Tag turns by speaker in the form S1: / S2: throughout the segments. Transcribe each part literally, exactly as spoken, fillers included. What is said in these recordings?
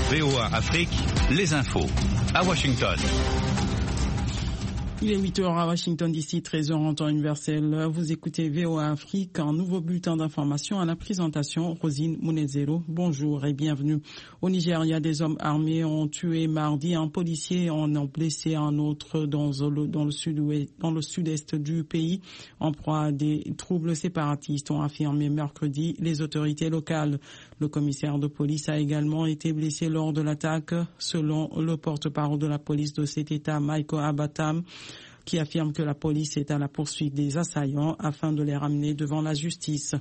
S1: V O A Afrique, les infos. À Washington.
S2: Il est huit heures à Washington D C, treize heures en temps universel. Vous écoutez V O A Afrique, un nouveau bulletin d'information à la présentation. Rosine Munezero, bonjour et bienvenue. Au Nigeria, des hommes armés ont tué mardi un policier et en ont blessé un autre dans le, dans le sud-ouest, dans le sud-est du pays, en proie à des troubles séparatistes, ont affirmé mercredi les autorités locales. Le commissaire de police a également été blessé lors de l'attaque, selon le porte-parole de la police de cet État, Michael Abatam, qui affirme que la police est à la poursuite des assaillants afin de les ramener devant la justice.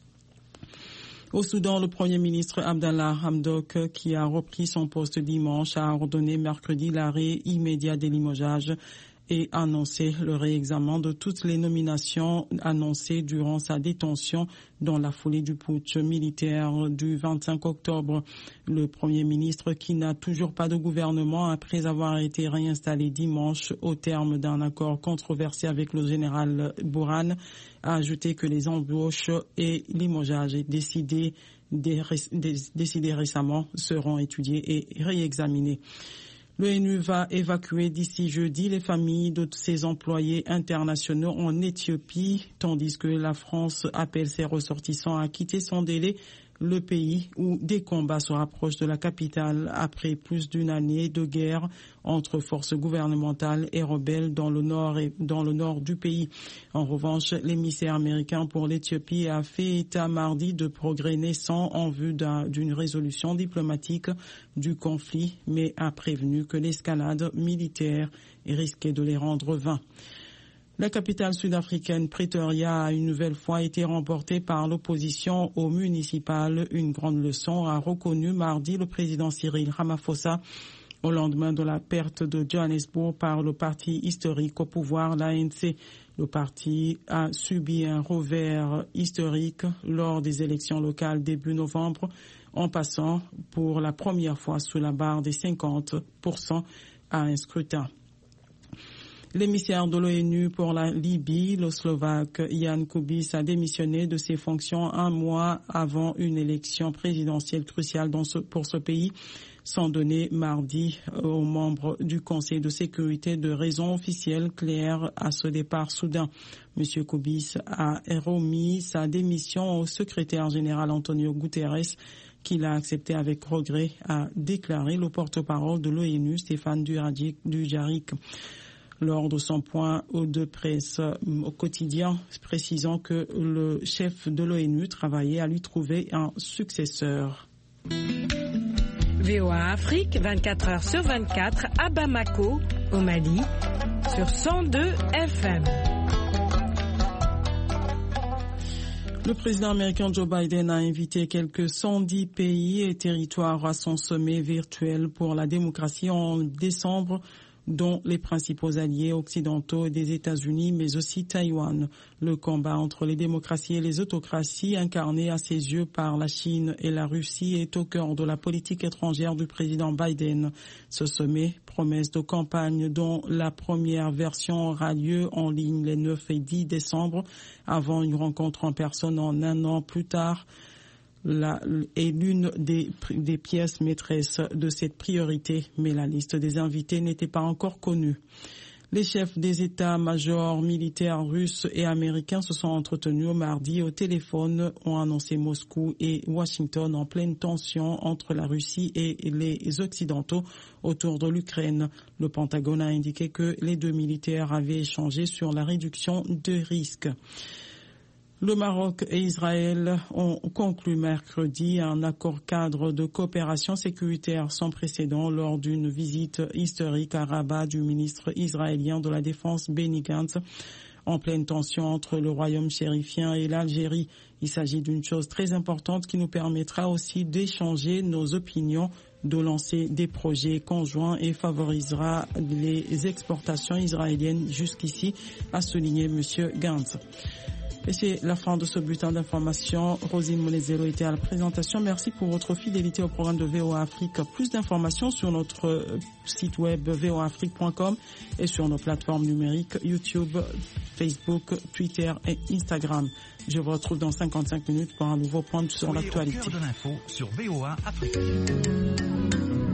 S2: Au Soudan, le Premier ministre Abdallah Hamdok, qui a repris son poste dimanche, a ordonné mercredi l'arrêt immédiat des limogeages et annoncé le réexamen de toutes les nominations annoncées durant sa détention dans la foulée du putsch militaire du vingt-cinq octobre. Le Premier ministre, qui n'a toujours pas de gouvernement après avoir été réinstallé dimanche au terme d'un accord controversé avec le général Bourhan, a ajouté que les embauches et limogeages décidés, décidés récemment seront étudiés et réexaminés. L'ONU va évacuer d'ici jeudi les familles de ses employés internationaux en Éthiopie, tandis que la France appelle ses ressortissants à quitter sans délai le pays où des combats se rapprochent de la capitale après plus d'une année de guerre entre forces gouvernementales et rebelles dans le nord et dans le nord du pays. En revanche, l'émissaire américain pour l'Éthiopie a fait état mardi de progrès naissants en vue d'un, d'une résolution diplomatique du conflit, mais a prévenu que l'escalade militaire risquait de les rendre vains. La capitale sud-africaine, Pretoria, a une nouvelle fois été remportée par l'opposition aux municipales. Une grande leçon a reconnu mardi le président Cyril Ramaphosa au lendemain de la perte de Johannesburg par le parti historique au pouvoir, l'A N C. Le parti a subi un revers historique lors des élections locales début novembre, en passant pour la première fois sous la barre des cinquante pour cent à un scrutin. L'émissaire de l'ONU pour la Libye, le Slovaque Jan Kubis, a démissionné de ses fonctions un mois avant une élection présidentielle cruciale dans ce, pour ce pays, sans donner mardi aux membres du Conseil de sécurité de raisons officielles claires à ce départ soudain. Monsieur Kubis a remis sa démission au secrétaire général Antonio Guterres, qui l'a accepté avec regret, a déclaré le porte-parole de l'ONU, Stéphane Dujarric, lors de son point de presse au quotidien, précisant que le chef de l'ONU travaillait à lui trouver un successeur.
S3: V O A Afrique, vingt-quatre heures sur vingt-quatre, à Bamako, au Mali, sur cent deux F M.
S2: Le président américain Joe Biden a invité quelques cent dix pays et territoires à son sommet virtuel pour la démocratie en décembre, dont les principaux alliés occidentaux des États-Unis, mais aussi Taïwan. Le combat entre les démocraties et les autocraties, incarné à ses yeux par la Chine et la Russie, est au cœur de la politique étrangère du président Biden. Ce sommet, promesse de campagne dont la première version aura lieu en ligne les neuf et dix décembre, avant une rencontre en personne en un an plus tard, La, est l'une des, des pièces maîtresses de cette priorité, mais la liste des invités n'était pas encore connue. Les chefs des états-majors militaires russes et américains se sont entretenus au mardi au téléphone, ont annoncé Moscou et Washington en pleine tension entre la Russie et les Occidentaux autour de l'Ukraine. Le Pentagone a indiqué que les deux militaires avaient échangé sur la réduction de risques. Le Maroc et Israël ont conclu mercredi un accord cadre de coopération sécuritaire sans précédent lors d'une visite historique à Rabat du ministre israélien de la Défense Benny Gantz, en pleine tension entre le royaume chérifien et l'Algérie. Il s'agit d'une chose très importante qui nous permettra aussi d'échanger nos opinions, de lancer des projets conjoints et favorisera les exportations israéliennes jusqu'ici, a souligné M. Gantz. Et c'est la fin de ce bulletin d'information. Rosine Munezero était à la présentation. Merci pour votre fidélité au programme de V O A Afrique. Plus d'informations sur notre site web v o a afrique point com et sur nos plateformes numériques YouTube, Facebook, Twitter et Instagram. Je vous retrouve dans cinquante-cinq minutes pour un nouveau point sur l'actualité.
S1: Au cœur de l'info sur V O A Afrique.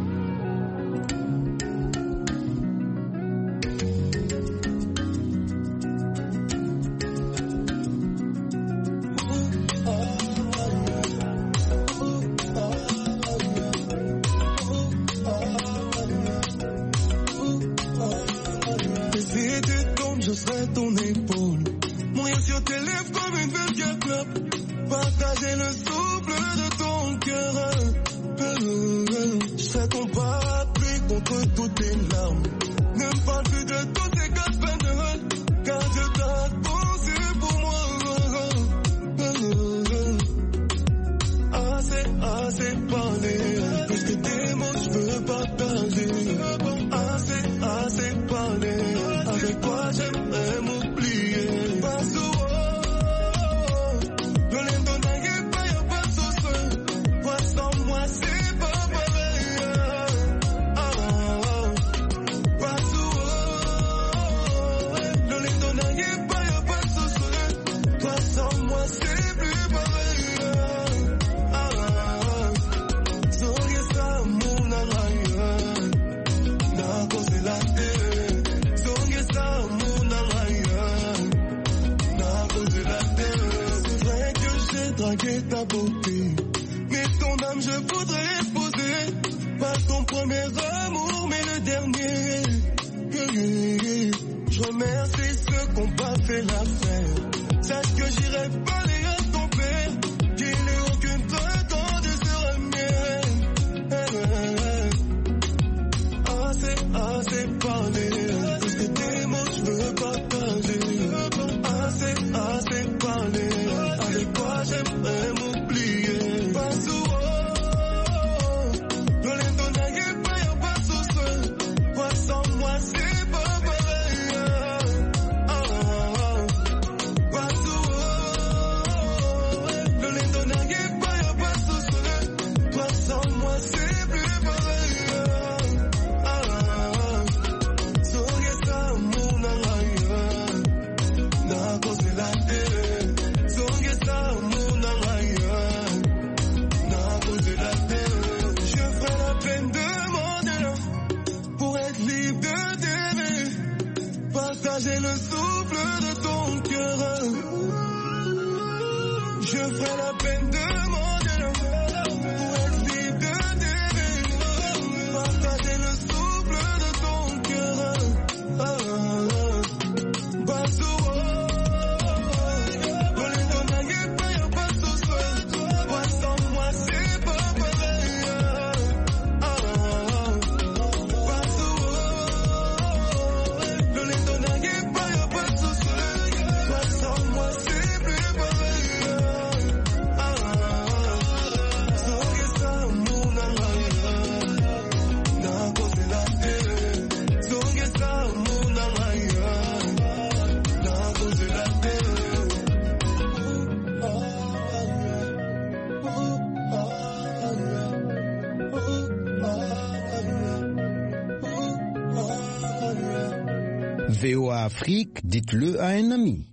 S4: assez parlé. Plus que des mots, je veux partager. Assez, assez parlé. Avec toi, j'aimerais m'oublier. Pas souvent. Je l'aime ton dingue, pas y'a pas de souci. Toi sans moi, c'est pas pareil. Ah, ah, ah. Pas souvent. Je l'aime ton dingue, pas y'a pas de souci. Toi sans moi, c'est plus pareil. Ah, ah, ah. Soyez ça, mon araya. Na cause la terre. Soyez ça, mon araya. Na cause la terre. C'est vrai que j'ai dragué ta beauté. Mais ton âme, je voudrais épouser. Pas ton premier amour, mais le dernier. Je remercie ceux qui n'ont pas fait l'affaire. Sache que j'irai parler à ton père. Qu'il n'ait aucune prétendance de se remettre. Assez, assez parlé. Plus que des mots, je veux partager. Assez, assez parlé. Avec toi, j'aimerais m'oublier. Pas souvent. Je l'aime ton dingue, pas y'a pas de souci. Toi sans moi, c'est pas pareil. Ah, ah, ah. Pas souvent. Je l'aime ton dingue, pas y'a pas de souci. Toi sans moi, c'est plus pareil. Ah, ah, ah. Soyez ça, mon araya. Na cause la terre. Soyez ça, mon araya. Na cause la terre. Je ferai la peine de mon pour être libre de t'aimer. Partager le souffle de ton cœur. Je ferai la peine de mon pour être libre de t'aimer. Partager le souffle de ton cœur. Ah, ah, ah. Pas souvent. Pour les ton dingue, pas y'a pas de souci. Toi sans moi, c'est pas pareil. Ah, ah, ah. Pas souvent. Pour les ton dingue, pas y'a pas de souci. Toi sans moi, c'est plus pareil. Ah, ah, ah. Soyez ça, mon araya. Na cause la terre. Soyez ça, mon araya. Na cause la terre. Ah, ah,
S5: V O A Afrique, dites-le à un ami.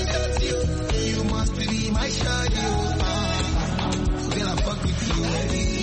S4: you must be my shadow. Girl, I fuck with you.